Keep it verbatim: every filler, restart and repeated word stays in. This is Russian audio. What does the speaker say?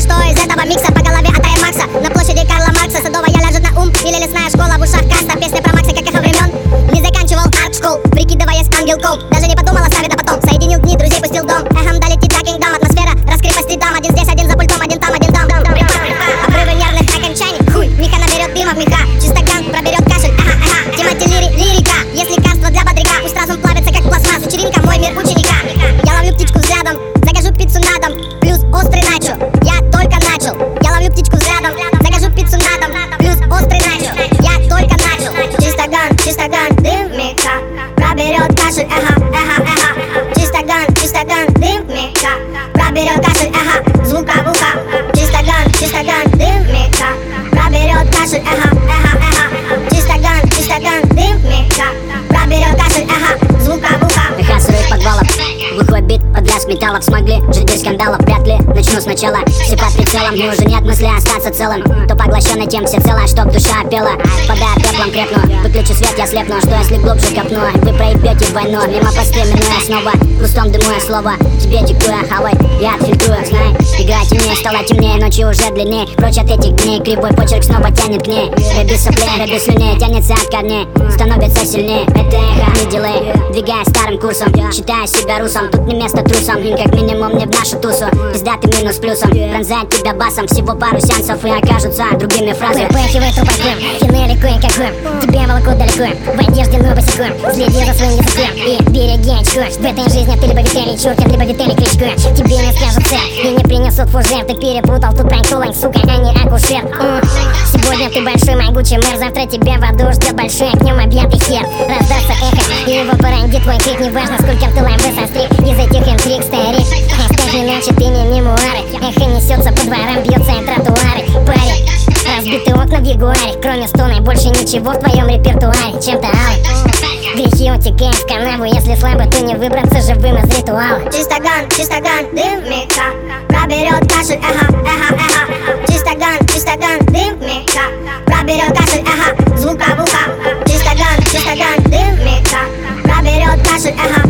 что из этого микса. По голове от Air Max на площади Карла Маркса. Садовая ляжет на ум или лесная школа. В ушах каста, песня про Макса, как эхо времен. Не заканчивал арт-школ, прикидываясь ангелком. Даже не подумал оставить, а потом соединил дни, друзей пустил дом. Эхом долетит трекинг дам, атмосфера раскрепости дам. Один здесь, один за пультом, один там, один там. Обрывы нервных окончаний, хуй, Мика наберет дыма в меха. Чисто ганг проберет кашель, ага, ага. Тимати лири, лирика, есть лекарство для бодряка. Пусть разум плавится, как пластмасс, вечеринка, мой мир ученика. Я ловлю птичку взглядом, закажу пиццу на дом, плюс острый начо. Я только начал. Я ловлю птичку взглядом, закажу пиццу на дом, плюс острый начо. Я только начал. Чисто ганг, чисто ганг, дым Мика проберет кашель, ага, ага, ага. Чисто ганг, чисто ганг, дым Мика проберет кашель, ага, звука в ухо. Чисто ганг, чисто ганг, дым Мика проберет кашель, ага, ага, ага. Чисто ганг, чисто ганг, дым Мика проберет кашель, ага, звука в ухо. Эхо сырых подвалов, глухой бит под лязг металлов. Смогли жить без скандалов, вряд ли начну сначала. Все под прицелом, и уже нет мысли остаться целым. То поглощенный тем всецело, чтоб душа пела. Падая пеплом крепну, выключу свет, я слепну. Что если глубже копну, вы проебете в войну. Мимо постель минуя снова, в густом дыму я слово тебе диктуя, хавай, я отфильтрую, знай. Игра темнее, стала темнее, ночи уже длиннее. Прочь от этих дней, кривой почерк снова тянет к ней. Рэби соплей, рэби слюней, тянется от корней, становится сильнее. Это эхо, не дилей, двигаясь старым курсом. Считая себя русом, тут не место трусам. И как минимум не в нашу тусу, пиздатый минус плюсом. Пронзает тебя басом, всего пару сеансов и окажутся другими фразами. Выпахивай трупаком, финели куем как гум. Тебя волокут далеко, в одежде ну босиком. Следи за своим языком и береги очко. В этой жизни ты либо Виталий Чуркин, либо Виталий Кличко. Тебе не скажут цель и не принесут фужер. Ты перепутал тут пранк-тулань, сука, а не акушер. М. Сегодня ты большой могучий мэр, завтра тебя в аду ждет большой огнем объятый хер. Раздастся эхо, и его поранит твой крик. Неважно, сколько ртылаем вы состриг из этих интриг, старик. Хэштег не начат ими мемуары. Эхо несется по дворам, бьется и тротуары. Парень, разбитые окна в ягуаре. Кроме стона и больше ничего в твоем репертуаре. Чем-то алый, грехи утекают в канаву. Если слабо, то не выбраться живым из ритуала. Чисто ганг, чисто ганг, дым Мика проберет кашель, ага, ага, ага. Чисто ганг, чисто ганг, дым Мика проберет кашель, ага, звука в ухо. Чисто ганг, чисто ганг, дым Мика проберет кашель, ага.